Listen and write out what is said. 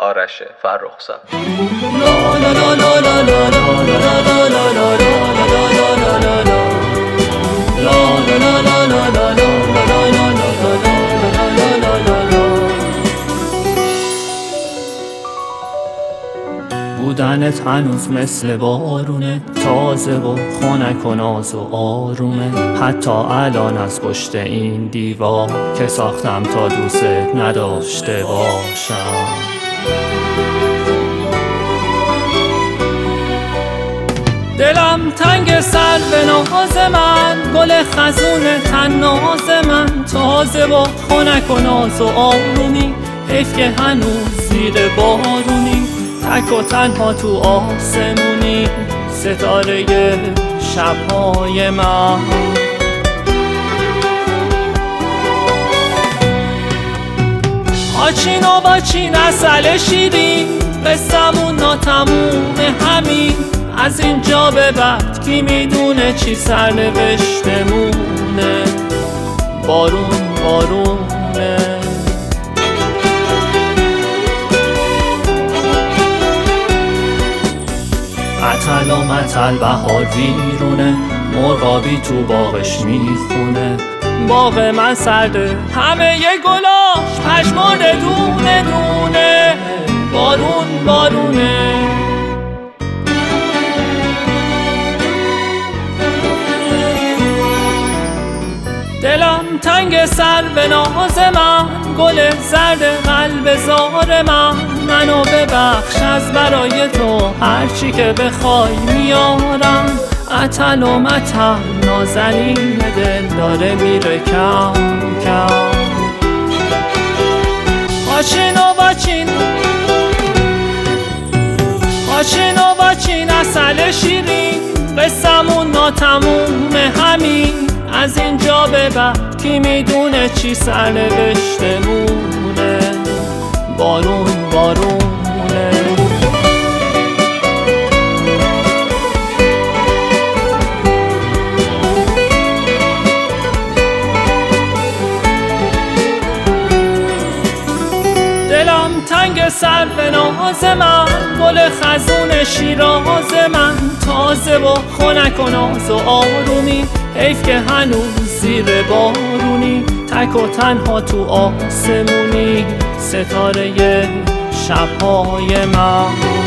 آرش فرخزاد. بودنت هنوز مثل بارونه، تازه و خنک و ناز و آرومه. حتی الان از پشت این دیوار که ساختم تا دوست نداشته باشم. دلم تنگ سر به ناز من، گل خزون تناز من. تازه با خنک و ناز و آرومی، حیف که هنوز زیر بارونی. تک و تنها تو آسمونی، ستاره شبهای من. آچین و باچین عسل شیرین، قصمون ناتموم همین. از اینجا به بعد کی میدونه چی سرنوشتمونه. بارون بارونه. عطل و مطل بهار ویرونه، مرغابی تو باغش میخونه. باغ من سرده همه ی گلاش پشمرده دونه دونه. بارون بارونه. دلم تنگ سر به ناز من، گل زرد قلب زار من. منو ببخش از برای تو هرچی که بخوای میارم. عطل و مطل نازنین دل داره میره کم کم. آچین و باچین، آچین و باچین عسل شیرین. قصمون ناتموم همین. از اینجا به بعد کی میدونه چی سرنوشتمونه. بارون بارونه. دلم تنگ سر به ناز من، گل خزون شیراز من. تازه و خنک و ناز و آرومی، حیف که هنوز زیر بارونی. تک و تنها تو آسمونی، ستاره شبهای من.